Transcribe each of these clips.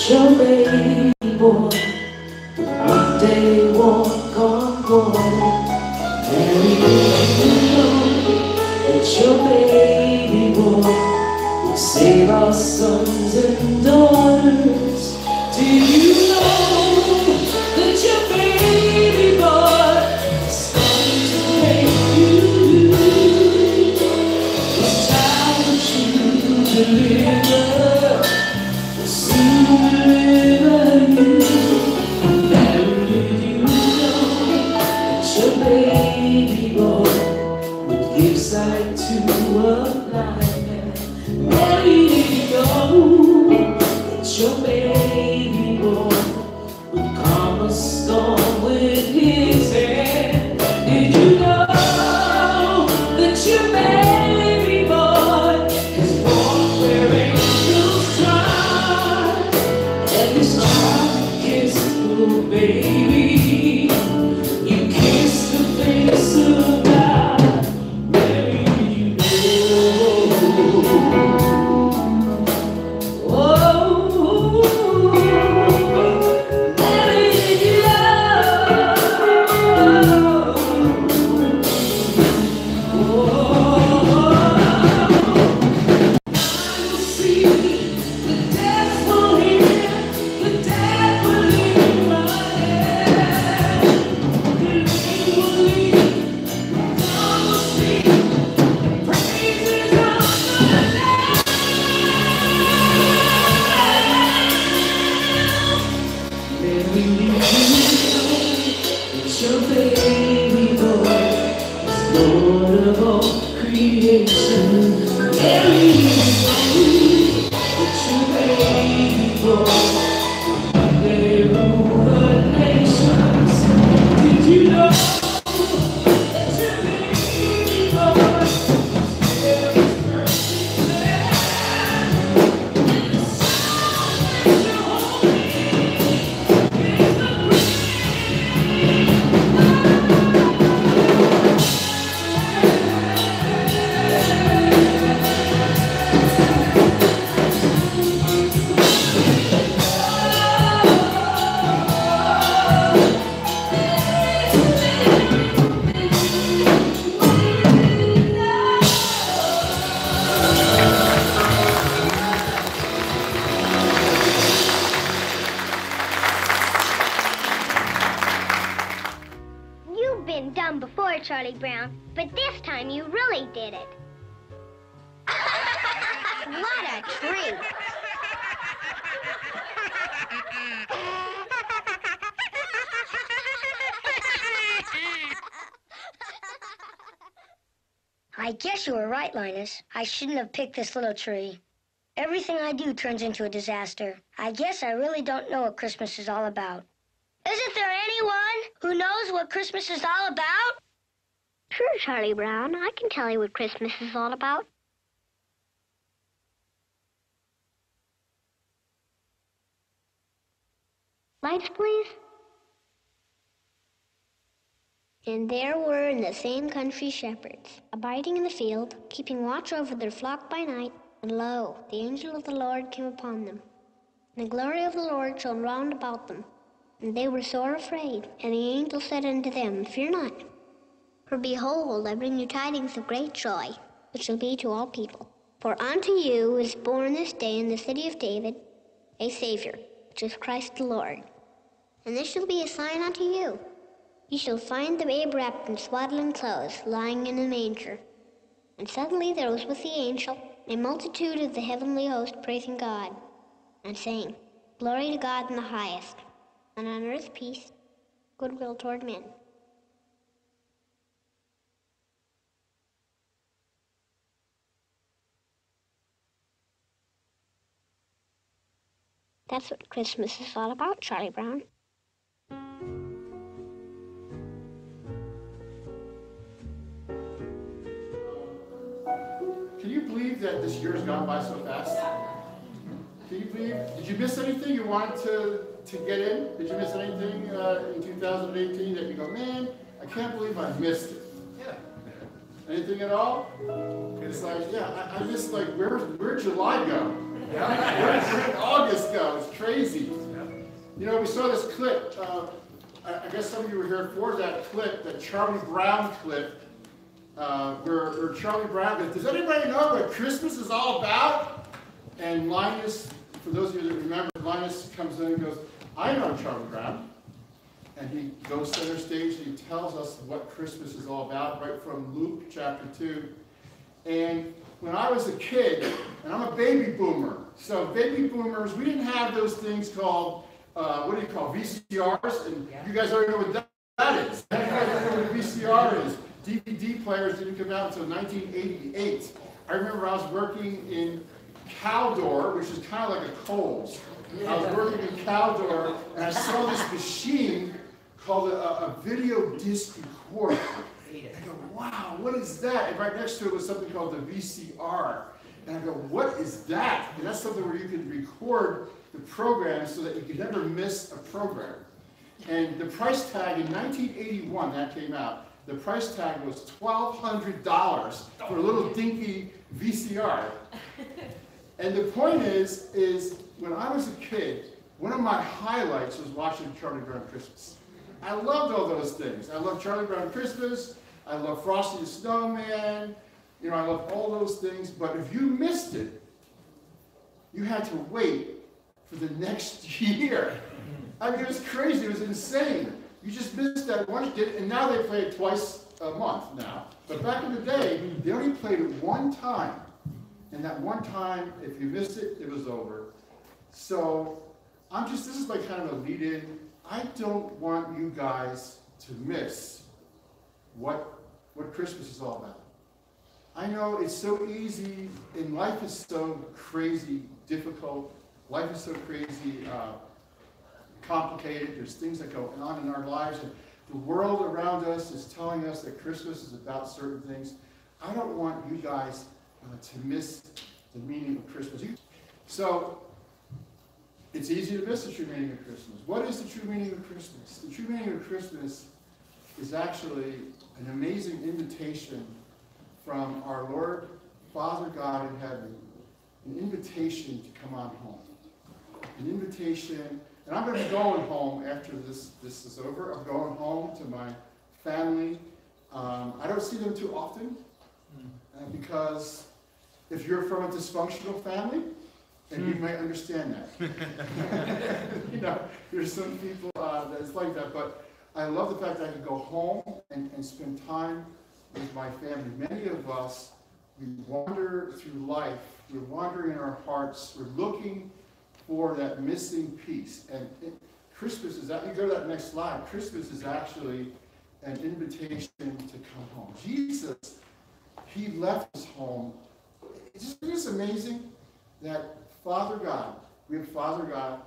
your baby boy one day walk on water. Mary, did you know that your baby boy will save our sons and daughters? Did you know that your baby boy is coming to make you new? It's time that you deliver, will soon deliver you. Mary, did you know that your baby boy would give sight to a blind man? Mary, did you know that your baby boy would calm a storm with his hand? Did you know that your baby boy is born where angels try? And this child kissed little baby, you kiss the face of God. Mary, you know. Oh, Mary, you know. See, the death will hear, the death will leave my head. The living will leave, God will speak, praises on my lips. Mary, you know that your baby boy is Lord of all creation. Mary, you know that your baby boy one day rule the nations. Did you know that your baby boy is his perfect man? And the sound that you hold is the You've been dumb before, Charlie Brown, but this time you really did it. What a treat. I guess you were right, Linus. I shouldn't have picked this little tree. Everything I do turns into a disaster. I guess I really don't know what Christmas is all about. Isn't there anyone who knows what Christmas is all about? Sure, Charlie Brown, I can tell you what Christmas is all about. Lights, please. And there were in the same country shepherds, abiding in the field, keeping watch over their flock by night. And lo, the angel of the Lord came upon them. And the glory of the Lord shone round about them. And they were sore afraid. And the angel said unto them, Fear not. For behold, I bring you tidings of great joy, which shall be to all people. For unto you is born this day in the city of David a Savior, which is Christ the Lord. And this shall be a sign unto you. Ye shall find the babe wrapped in swaddling clothes, lying in a manger. And suddenly there was with the angel a multitude of the heavenly host praising God, and saying, Glory to God in the highest, and on earth peace, goodwill toward men. That's what Christmas is all about, Charlie Brown. Can you believe that this year's gone by so fast? Can you believe? Did you miss anything you wanted to get in? Did you miss anything in 2018 that you go, man, I can't believe I missed it? Yeah. Anything at all? It's like, yeah, I just like, where'd July go? Where did August go? It's crazy. You know, we saw this clip. I guess some of you were here for that clip, that Charlie Brown clip, where Charlie Brown goes, does anybody know what Christmas is all about? And Linus, for those of you that remember, Linus comes in and goes, I know Charlie Brown. And he goes center stage and he tells us what Christmas is all about, right from Luke chapter 2. And when I was a kid, and I'm a baby boomer, so baby boomers, we didn't have those things called, what do you call, VCRs? And you guys already know what that is. You guys know what a VCR is. DVD players didn't come out until 1988. I remember I was working in Caldor, which is kind of like a Kohl's. I was working in Caldor, and I saw this machine called a video disc recorder. I go, wow, what is that? And right next to it was something called the VCR. And I go, what is that? And that's something where you could record the program so that you could never miss a program. And the price tag in 1981, that came out, the price tag was $1,200 for a little dinky VCR. And the point is when I was a kid, one of my highlights was watching Charlie Brown Christmas. I loved all those things. I loved Charlie Brown Christmas. I loved Frosty the Snowman. You know, I loved all those things. But if you missed it, you had to wait for the next year. I mean, it was crazy. It was insane. You just missed that one, and now they play it twice a month now. But back in the day, they only played it one time. And that one time, if you missed it, it was over. So this is like kind of a lead-in. I don't want you guys to miss what Christmas is all about. I know it's so easy, and life is so crazy difficult. Life is so crazy complicated. There's things that go on in our lives, and the world around us is telling us that Christmas is about certain things. I don't want you guys to miss the meaning of Christmas. So, it's easy to miss the true meaning of Christmas. What is the true meaning of Christmas? The true meaning of Christmas is actually an amazing invitation from our Lord, Father God in heaven, an invitation to come on home. An invitation, and I'm going to be going home after this is over. I'm going home to my family. I don't see them too often because if you're from a dysfunctional family, and you might understand that. You know, there's some people that's like that, but I love the fact that I can go home and spend time with my family. Many of us, we wander through life, we're wandering in our hearts, we're looking for that missing piece. And Christmas is that, you go to that next slide, Christmas is actually an invitation to come home. Jesus, he left his home. Isn't this amazing that Father God, we have Father God,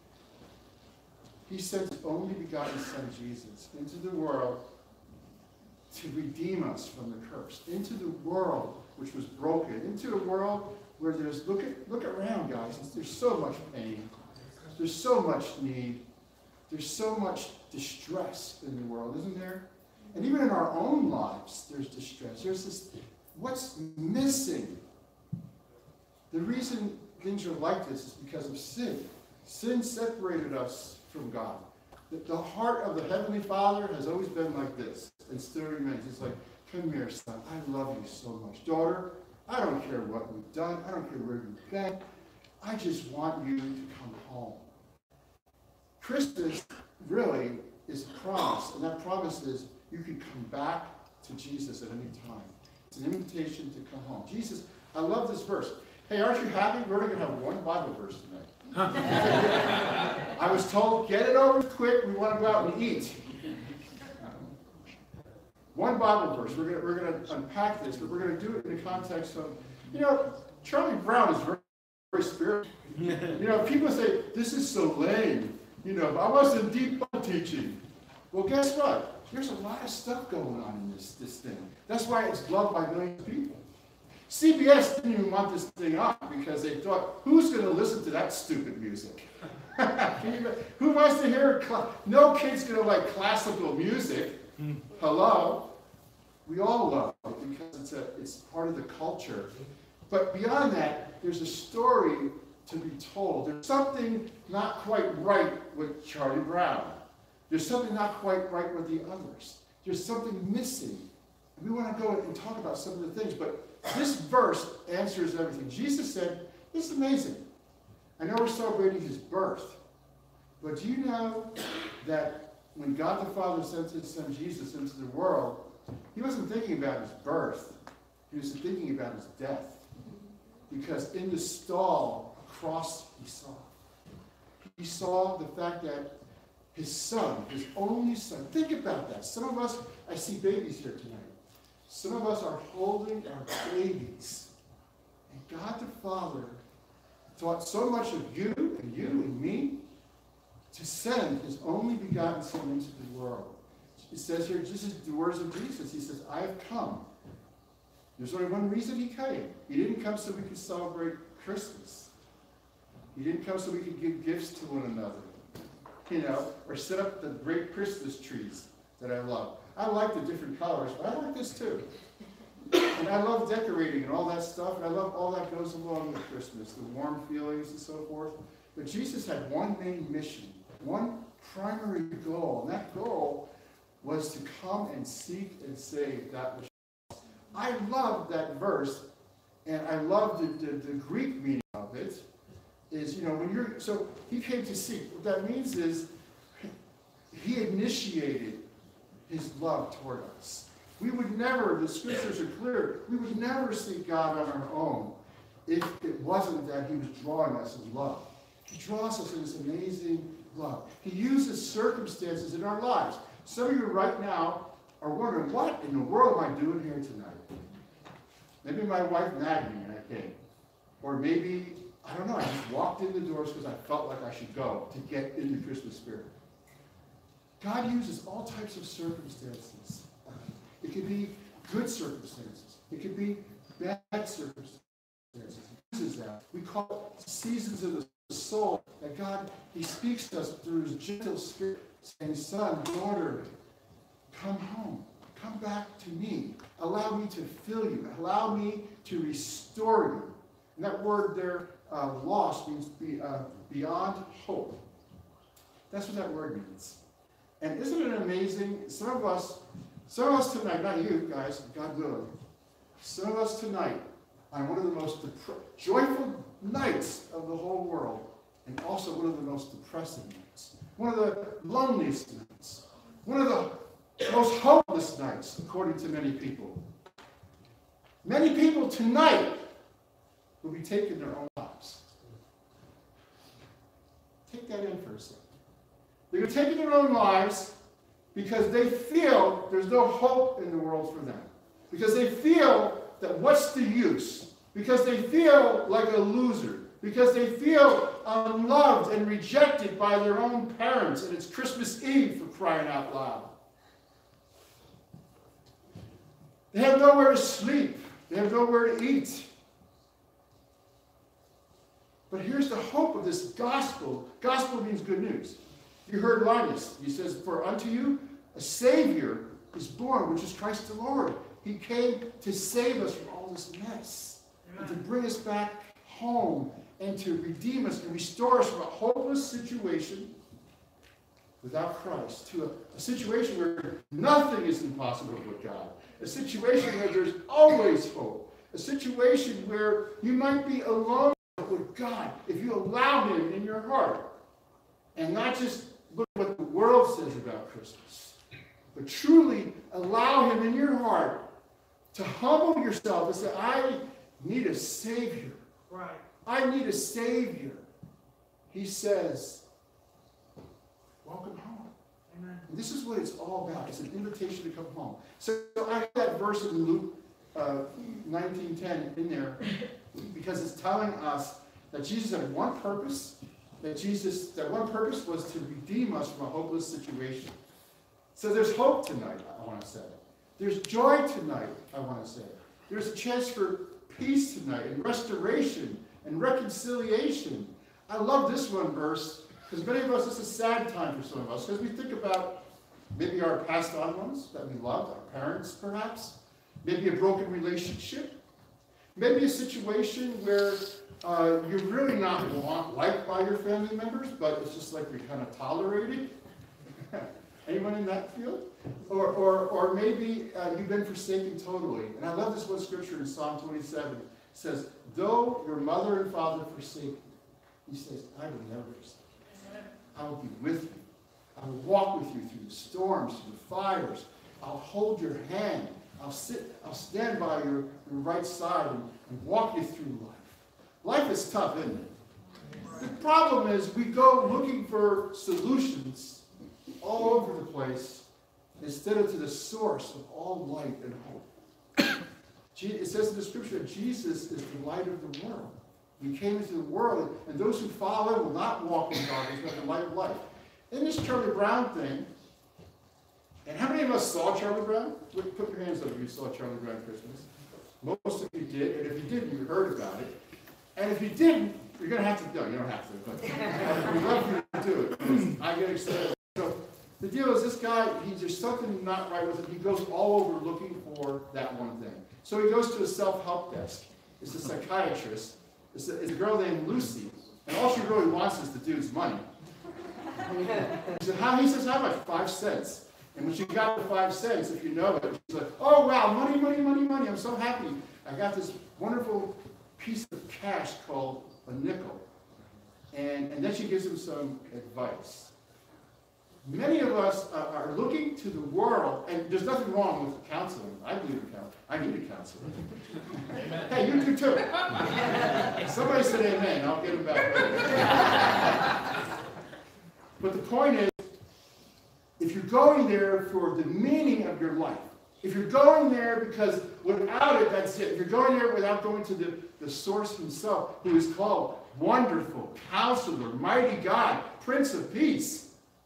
he sent his only begotten Son, Jesus, into the world to redeem us from the curse, into the world which was broken, into a world where there's, look around, guys, there's so much pain, there's so much need, there's so much distress in the world, isn't there? And even in our own lives, there's distress. There's this, what's missing? The reason things are like this is because of sin. Sin separated us from God. The heart of the Heavenly Father has always been like this, and still remains. It's like, come here, son, I love you so much. Daughter, I don't care what we've done. I don't care where you've been. I just want you to come home. Christmas really is a promise, and that promise is you can come back to Jesus at any time. It's an invitation to come home. Jesus, I love this verse. Hey, aren't you happy? We're only going to have one Bible verse tonight. I was told, get it over quick. We want to go out and eat. One Bible verse. We're going to unpack this, but we're going to do it in the context of, you know, Charlie Brown is very, very spiritual. You know, people say, this is so lame. You know, I wasn't deep teaching. Well, guess what? There's a lot of stuff going on in this thing. That's why it's loved by millions of people. CBS didn't even want this thing on because they thought, who's going to listen to that stupid music? Who wants to hear, no kid's going to like classical music. Hello? We all love it because it's part of the culture. But beyond that, there's a story to be told. There's something not quite right with Charlie Brown. There's something not quite right with the others. There's something missing. We want to go and talk about some of the things, but this verse answers everything. Jesus said, this is amazing. I know we're celebrating his birth, but do you know that when God the Father sent his son Jesus into the world, he wasn't thinking about his birth. He was thinking about his death. Because in the stall, a cross he saw. He saw the fact that his son, his only son, think about that. Some of us, I see babies here tonight. Some of us are holding our babies. And God the Father thought so much of you and me to send his only begotten son into the world. It says here, this is the words of Jesus. He says, I have come. There's only one reason he came. He didn't come so we could celebrate Christmas. He didn't come so we could give gifts to one another, or set up the great Christmas trees that I love. I like the different colors, but I like this too. And I love decorating and all that stuff, and I love all that goes along with Christmas, the warm feelings and so forth. But Jesus had one main mission, one primary goal, and that goal was to come and seek and save that which was lost. I love that verse, and I love the Greek meaning of it. Is, so he came to seek. What that means is he initiated his love toward us. We would never, the scriptures are clear, we would never seek God on our own if it wasn't that he was drawing us in love. He draws us in this amazing love. He uses circumstances in our lives. Some of you right now are wondering, what in the world am I doing here tonight? Maybe my wife nagged me and I came. Or maybe, I don't know, I just walked in the doors because I felt like I should go to get in the Christmas spirit. God uses all types of circumstances. It could be good circumstances. It could be bad circumstances. He uses that. We call it seasons of the soul. That God, he speaks to us through his gentle spirit, saying, son, daughter, come home. Come back to me. Allow me to fill you. Allow me to restore you. And that word there, lost, means beyond hope. That's what that word means. And isn't it amazing? Some of us tonight, not you guys, God willing, some of us tonight on one of the most joyful nights of the whole world, and also one of the most depressing nights, one of the loneliest nights, one of the most hopeless nights, according to many people. Many people tonight will be taking their own lives. Take that in for a second. They're taking their own lives because they feel there's no hope in the world for them. Because they feel that what's the use? Because they feel like a loser. Because they feel unloved and rejected by their own parents. And it's Christmas Eve, for crying out loud. They have nowhere to sleep. They have nowhere to eat. But here's the hope of this gospel. Gospel means good news. You heard Linus. He says, for unto you a Savior is born, which is Christ the Lord. He came to save us from all this mess. And to bring us back home and to redeem us and restore us from a hopeless situation without Christ to a situation where nothing is impossible with God. A situation where there's always hope. A situation where you might be alone with God if you allow him in your heart. And not just look at what the world says about Christmas, but truly allow him in your heart to humble yourself and say, I need a Savior. Right. I need a Savior. He says, welcome home. Amen. And this is what it's all about. It's an invitation to come home. So I have that verse in Luke 19:10 in there because it's telling us that Jesus had one purpose. That one purpose was to redeem us from a hopeless situation. So there's hope tonight, I want to say. There's joy tonight, I want to say. There's a chance for peace tonight and restoration and reconciliation. I love this one verse because many of us, it's a sad time for some of us because we think about maybe our passed on ones that we loved, our parents perhaps, maybe a broken relationship, maybe a situation where you're really not liked by your family members, but it's just like you're kind of tolerated. Anyone in that field? Or maybe you've been forsaken totally. And I love this one scripture in Psalm 27. It says, though your mother and father forsake you, he says, I will never forsake you. I will be with you. I will walk with you through the storms, through the fires. I'll hold your hand. I'll stand by your right side and walk you through life. Life is tough, isn't it? The problem is we go looking for solutions all over the place instead of to the source of all light and hope. It says in the scripture that Jesus is the light of the world. He came into the world, and those who follow him will not walk in darkness, but the light of life. In this Charlie Brown thing, and how many of us saw Charlie Brown? Put your hands up if you saw Charlie Brown Christmas. Most of you did, and if you didn't, you heard about it. And if you didn't, you're going to have to, no, you don't have to, but we'd love for you to do it, because I get excited. So the deal is this guy, there's something not right with him. He goes all over looking for that one thing. So he goes to a self-help desk. It's a psychiatrist. It's a girl named Lucy, and all she really wants is the dude's money. He says, how much? 5 cents. And when she got the 5 cents, if you know it, she's like, oh wow, money, money, money, money. I'm so happy. I got this wonderful piece of cash called a nickel. And then she gives him some advice. Many of us are looking to the world, and there's nothing wrong with counseling. I believe in counseling. I need a counselor. Amen. Hey, you do too. Somebody said amen. I'll get him back later. But the point is, if you're going there for the meaning of your life, if you're going there because without it, that's it. If you're going there without going to the source himself, who is called Wonderful, Counselor, Mighty God, Prince of Peace,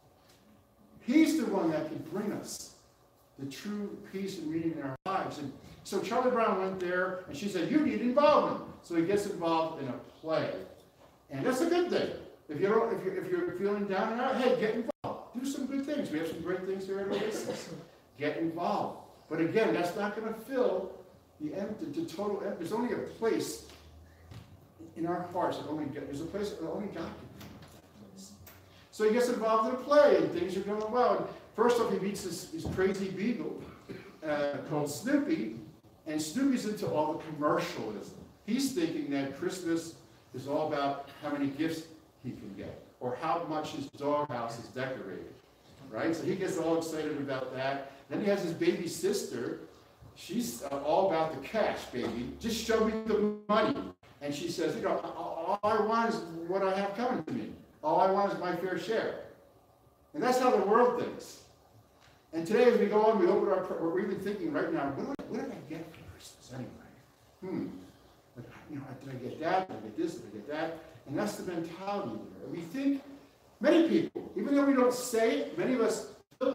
he's the one that can bring us the true peace and meaning in our lives. And so Charlie Brown went there, and she said, you need involvement. So he gets involved in a play. And that's a good thing. If you're feeling down and out, hey, get involved. Do some good things. We have some great things here at Oasis. Get involved. But again, that's not going to fill the total empty. There's only a place in our hearts there's a place that only God can be. So he gets involved in a play, and things are going well. And first off, he meets this crazy beagle called Snoopy, and Snoopy's into all the commercialism. He's thinking that Christmas is all about how many gifts he can get, or how much his doghouse is decorated, right? So he gets all excited about that. Then he has his baby sister. She's all about the cash, baby. Just show me the money. And she says, all I want is what I have coming to me. All I want is my fair share. And that's how the world thinks. And today, as we go on, we're even thinking right now, what did I get for Christmas anyway? Did I get that? Did I get this? Did I get that? And that's the mentality there. And we think, many people, even though we don't say it, many of us feel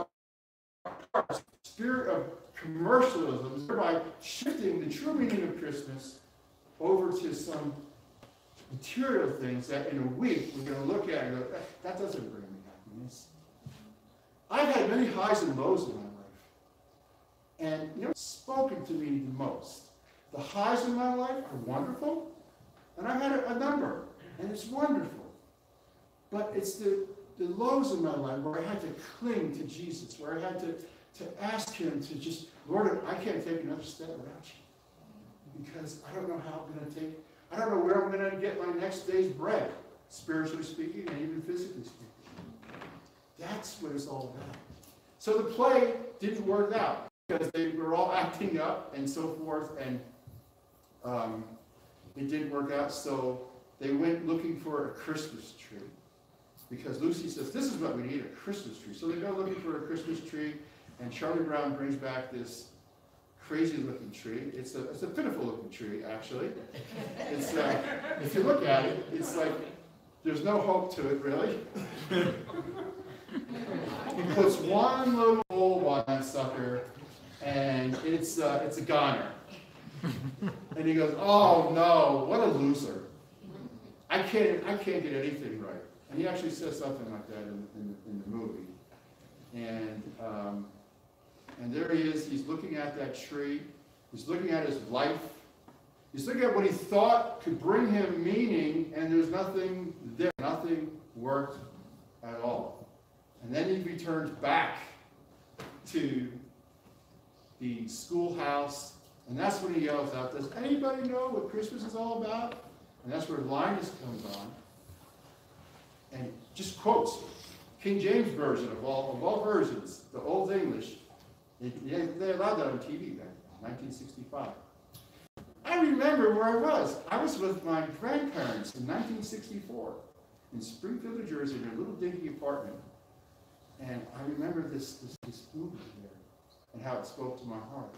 our spirit of commercialism, thereby shifting the true meaning of Christmas over to some material things that in a week we're going to look at and go, that doesn't bring me happiness. I've had many highs and lows in my life. And it's spoken to me the most. The highs in my life are wonderful, and I've had a number, and it's wonderful. But it's the lows in my life where I had to cling to Jesus, where I had to ask him to just, Lord, I can't take another step without you. Because I don't know how I'm going to I don't know where I'm going to get my next day's bread, spiritually speaking and even physically speaking. That's what it's all about. So the play didn't work out because they were all acting up and so forth, and it didn't work out. So they went looking for a Christmas tree because Lucy says, this is what we need, a Christmas tree. So they go looking for a Christmas tree, and Charlie Brown brings back this crazy-looking tree. It's a pitiful-looking tree, actually. It's if you look at it, it's like there's no hope to it, really. He puts one little bulb on that sucker, and it's a goner. And he goes, "Oh no, what a loser! I can't get anything right." And he actually says something like that in the movie. And there he is. He's looking at that tree. He's looking at his life. He's looking at what he thought could bring him meaning, and there's nothing there. Nothing worked at all. And then he returns back to the schoolhouse, and that's when he yells out, "Does anybody know what Christmas is all about?" And that's where Linus comes on and just quotes King James Version of all versions, the Old English. They allowed that on TV back in 1965. I remember where I was. I was with my grandparents in 1964 in Springfield, New Jersey, in a little dingy apartment. And I remember this movie there and how it spoke to my heart.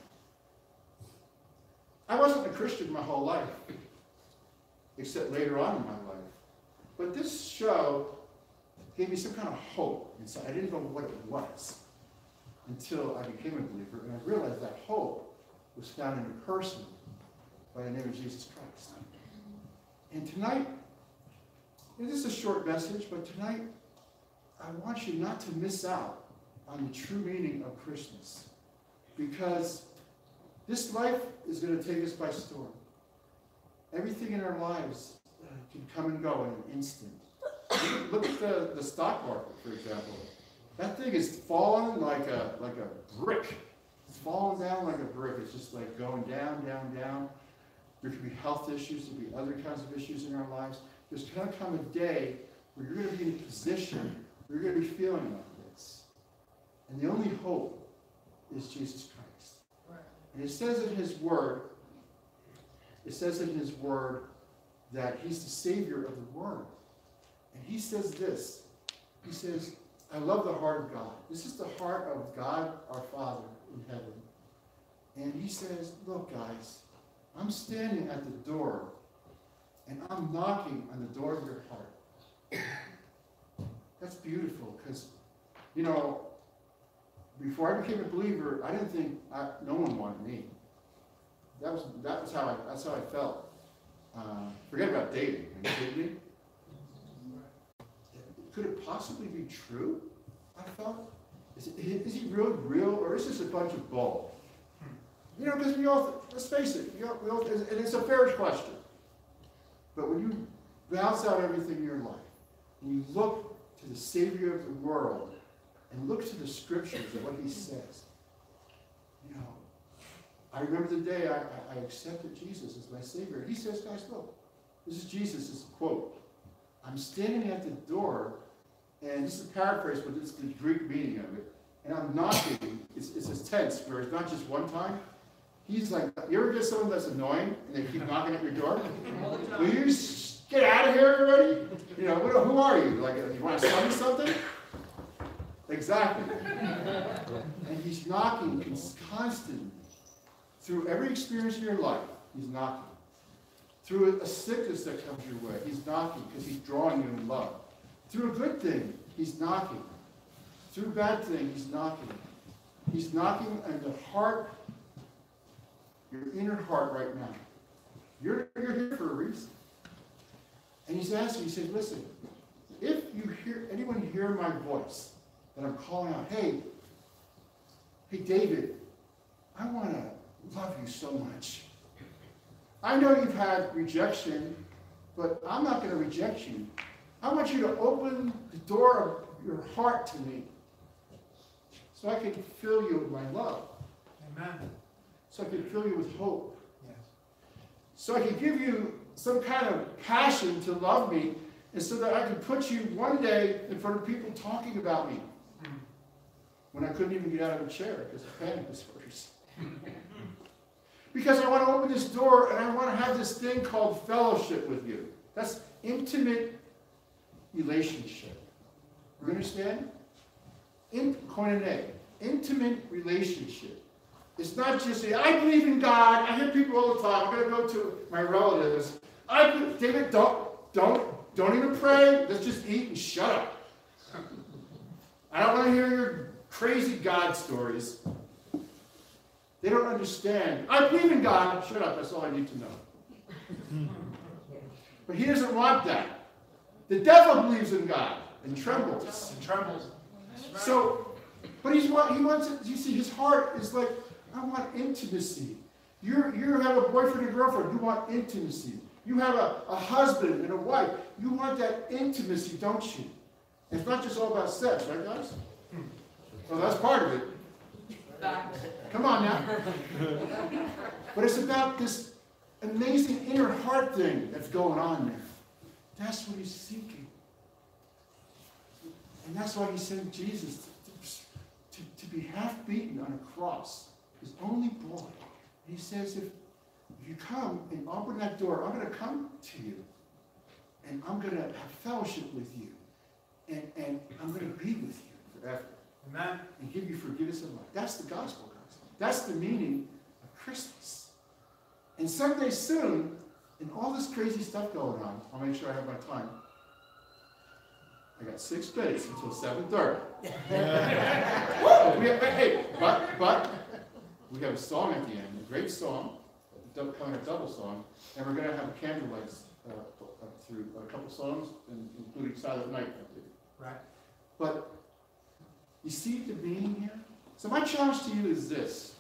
I wasn't a Christian my whole life, except later on in my life. But this show gave me some kind of hope inside. I didn't know what it was until I became a believer, and I realized that hope was found in a person by the name of Jesus Christ. And tonight, this is a short message, but tonight I want you not to miss out on the true meaning of Christmas, because this life is going to take us by storm. Everything in our lives can come and go in an instant. Look at the stock market, for example. That thing is falling like a brick. It's falling down like a brick. It's just like going down, down, down. There could be health issues. There could be other kinds of issues in our lives. There's going to come a day where you're going to be in a position where you're going to be feeling like this. And the only hope is Jesus Christ. And it says in His Word, that He's the Savior of the world. And He says this. He says, I love the heart of God. This is the heart of God, our Father in heaven. And He says, look, guys, I'm standing at the door, and I'm knocking on the door of your heart. That's beautiful, because, you know, before I became a believer, I didn't think no one wanted me. That's how I felt. Forget about dating. Are you kidding me? Could it possibly be true? I thought, is he really real, or is this a bunch of bull? You know, because we all, let's face it, we all, and it's a fair question. But when you balance out everything in your life, and you look to the Savior of the world, and look to the Scriptures and what He says, you know, I remember the day I accepted Jesus as my Savior. He says, guys, look, this is Jesus, this is a quote. I'm standing at the door, and this is a paraphrase, but it's the Greek meaning of it, and I'm knocking. It's a tense, where it's not just one time. He's like, you ever get someone that's annoying, and they keep knocking at your door? Will you get out of here already? You know, who are you? Like, you want to sell me something? Exactly. And He's knocking constantly. Through every experience in your life, He's knocking. Through a sickness that comes your way, He's knocking because He's drawing you in love. Through a good thing, He's knocking. Through a bad thing, He's knocking. He's knocking on the heart, your inner heart right now. You're here for a reason. And He's asking, He says, listen, if you hear anyone hear my voice, that I'm calling out, hey, David, I want to love you so much. I know you've had rejection, but I'm not going to reject you. I want you to open the door of your heart to me so I can fill you with my love. Amen. So I can fill you with hope. Yes. So I can give you some kind of passion to love me, and so that I can put you one day in front of people talking about me when I couldn't even get out of a chair because of panic disorders. Because I want to open this door and I want to have this thing called fellowship with you. That's intimate relationship. You understand? Koinonia, intimate relationship. It's not just say, I believe in God. I hear people all the time. I'm going to go to my relatives. David, don't even pray. Let's just eat and shut up. I don't want to hear your crazy God stories. They don't understand. I believe in God. Shut up. That's all I need to know. But He doesn't want that. The devil believes in God and trembles. So, but he wants it. You see, his heart is like, I want intimacy. You have a boyfriend and girlfriend. You want intimacy. You have a husband and a wife. You want that intimacy, don't you? It's not just all about sex, right, guys? Well, that's part of it. Come on now. But it's about this amazing inner heart thing that's going on there. That's what he's seeking. And that's why he sent Jesus to be half-beaten on a cross. His only boy. He says, if you come and open that door, I'm going to come to you. And I'm going to have fellowship with you. And I'm going to be with you forever. Amen. And give you forgiveness of life. That's the gospel, guys. That's the meaning of Christmas. And someday soon, and all this crazy stuff going on, I'll make sure I have my time. I got 6 minutes until 7:30. But we have a song at the end, a great song, kind of a double song, and we're going to have a candlelight through a couple songs, including Silent Night, I believe. Right. But you see the meaning here? So my challenge to you is this.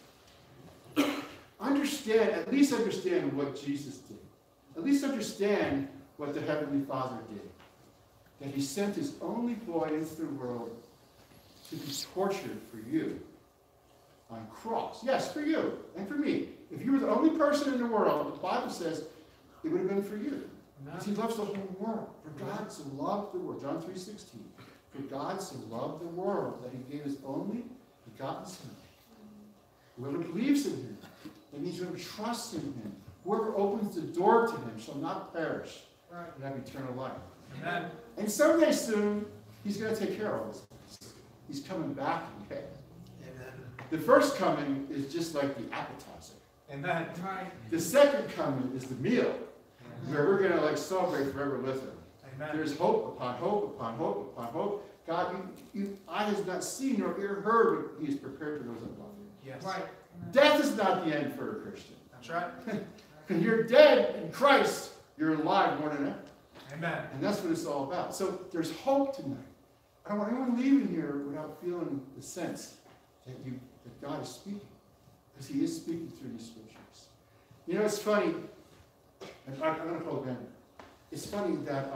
At least understand what Jesus did. At least understand what the Heavenly Father did. That he sent his only boy into the world to be tortured for you on a cross. Yes, for you and for me. If you were the only person in the world, the Bible says it would have been for you. Because he loves the whole world. For God so loved the world. John 3:16. For God so loved the world that he gave his only begotten Son. Whoever believes in him, that means whoever trusts in him, whoever opens the door to him shall not perish, but have eternal life. Amen. And someday soon, he's going to take care of all this. He's coming back again. Amen. The first coming is just like the appetizer. Amen. The second coming is the meal, where we're going to celebrate forever with him. Amen. There's hope upon hope upon hope upon hope. God, eye has not seen nor ear heard what he has prepared for those that love him. Yes. Right. Death is not the end for a Christian. That's right. When you're dead in Christ, you're alive more than ever. Amen. And that's what it's all about. So there's hope tonight. I don't want anyone leaving here without feeling the sense that God is speaking. Because he is speaking through these scriptures. You know, it's funny. And I'm going to call it Ben. It's funny that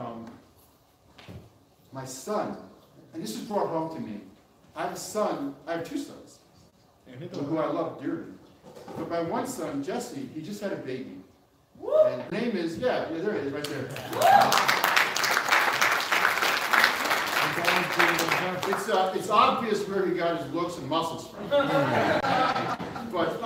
my son, and this was brought home to me. I have 2 sons, who I love dearly. But my one son, Jesse, he just had a baby. And his name is, there it is, right there. It's obvious where he got his looks and muscles from. But,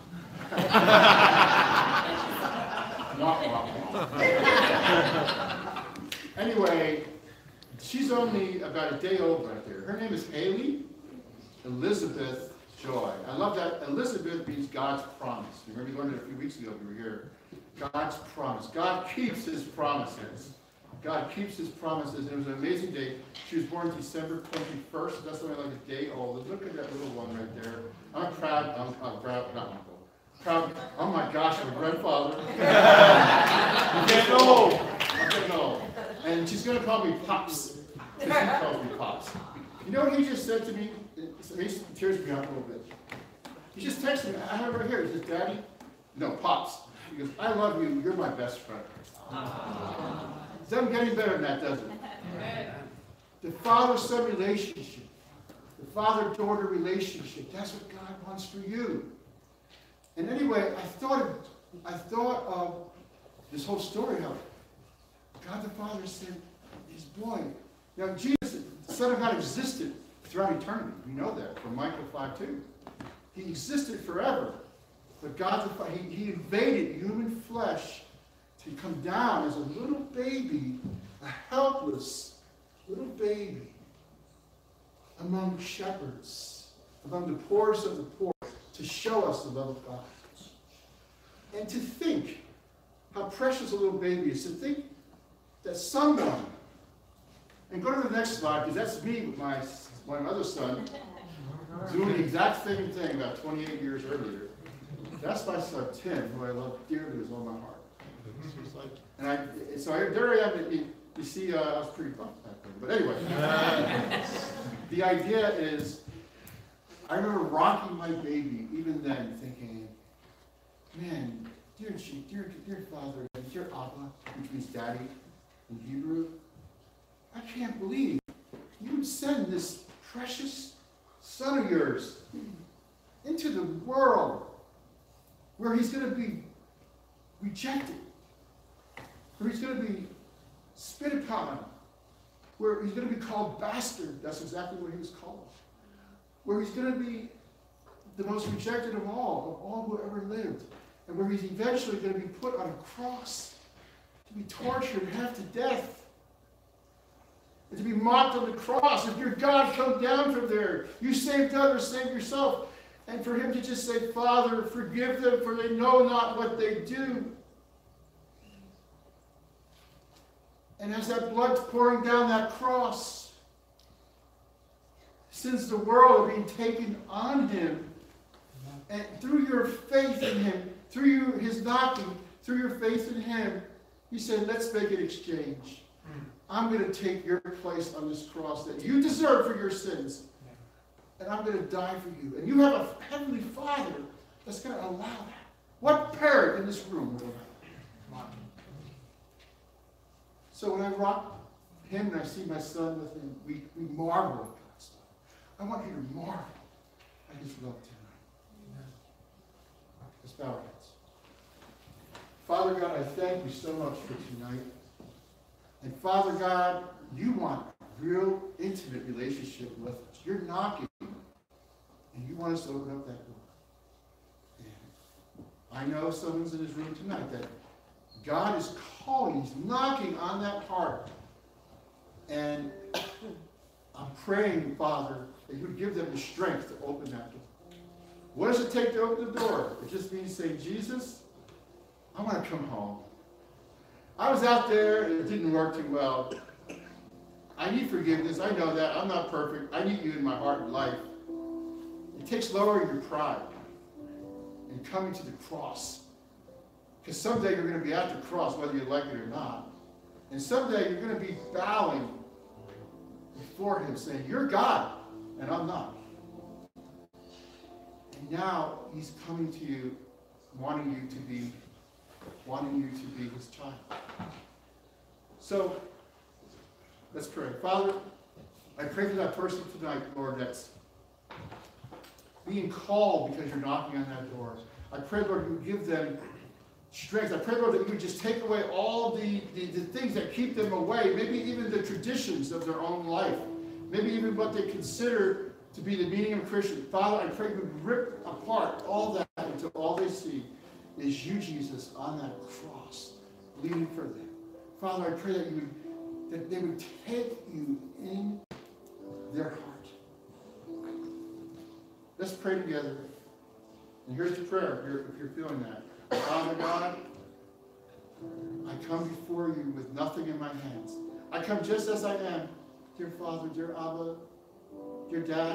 anyway, she's only about a day old right there. Her name is Haley Elizabeth Joy. I love that. Elizabeth means God's promise. Remember we learned it a few weeks ago we were here. God's promise. God keeps his promises. God keeps his promises. And it was an amazing day. She was born December 21st. That's only like a day old. Look at that little one right there. I'm proud. I'm proud. Not uncle. Proud. Oh my gosh, my grandfather. I'm getting old. I'm getting old. And she's going to call me Pops. She calls me Pops. You know what he just said to me? It tears me out a little bit. He just texted me. I have it right here. He says, Daddy? No, Pops. He goes, I love you. You're my best friend. It doesn't get any better than that, does it? The father-son relationship. The father-daughter relationship. That's what God wants for you. And anyway, I thought of this whole story of God the Father sent his boy. Now, Jesus, the Son of God, existed throughout eternity. We know that from Micah 5:2. He existed forever. But God the Father, he invaded human flesh to come down as a little baby, a helpless little baby, among shepherds, among the poorest of the poor, to show us the love of God. And to think how precious a little baby is, to think that someone, and go to the next slide, because that's me with my other son, doing the exact same thing about 28 years earlier. That's my son, Tim, who I love dearly with all my heart. And there I am. You see, I was pretty bumped back then. But anyway, the idea is, I remember rocking my baby, even then, thinking, man, dear Father, and dear Abba, which means daddy in Hebrew, I can't believe you would send this precious son of yours into the world where he's going to be rejected, where he's going to be spit upon, where he's going to be called bastard. That's exactly what he was called. Where he's going to be the most rejected of all who ever lived, and where he's eventually going to be put on a cross to be tortured half to death, and to be mocked on the cross. If your God, come down from there. You saved others, save yourself. And for him to just say, Father, forgive them, for they know not what they do. And as that blood's pouring down that cross, since the world are being taken on him, and through your faith in him, through his knocking, through your faith in him, he said, let's make an exchange. I'm going to take your place on this cross that you deserve for your sins. And I'm going to die for you. And you have a heavenly Father that's going to allow that. What parent in this room would allow that? So when I rock him and I see my son with him, we marvel at God's love. I want you to marvel at his love tonight. Let's bow our heads. Father God, I thank you so much for tonight. And Father God, you want a real intimate relationship with us. You're knocking, and you want us to open up that door. And I know someone's in this room tonight that God is calling, he's knocking on that heart. And I'm praying, Father, that you would give them the strength to open that door. What does it take to open the door? It just means saying, Jesus, I want to come home. I was out there and it didn't work too well. I need forgiveness. I know that. I'm not perfect. I need you in my heart and life. It takes lowering your pride and coming to the cross. Because someday you're going to be at the cross, whether you like it or not. And someday you're going to be bowing before him, saying, you're God, and I'm not. And now he's coming to you, wanting you to be his child. So, let's pray. Father, I pray for that person tonight, Lord, that's being called because you're knocking on that door. I pray, Lord, you give them strength. I pray, Lord, that you would just take away all the things that keep them away, maybe even the traditions of their own life, maybe even what they consider to be the meaning of Christian. Father, I pray you would rip apart all that until all they see is you, Jesus, on that cross, bleeding for them. Father, I pray that they would take you in their heart. Let's pray together. And here's the prayer, if you're feeling that. Father God, I come before you with nothing in my hands. I come just as I am. Dear Father, dear Abba, dear Dad,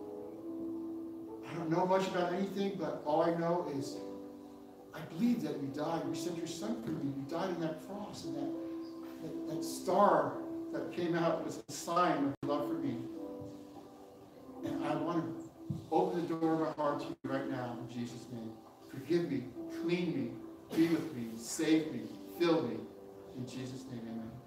I don't know much about anything, but all I know is I believe that you died. You sent your son for me. You died on that cross, and that star that came out was a sign of love for me. And I want to open the door of my heart to you right now in Jesus' name. Forgive me, clean me, be with me, save me, fill me. In Jesus' name, amen.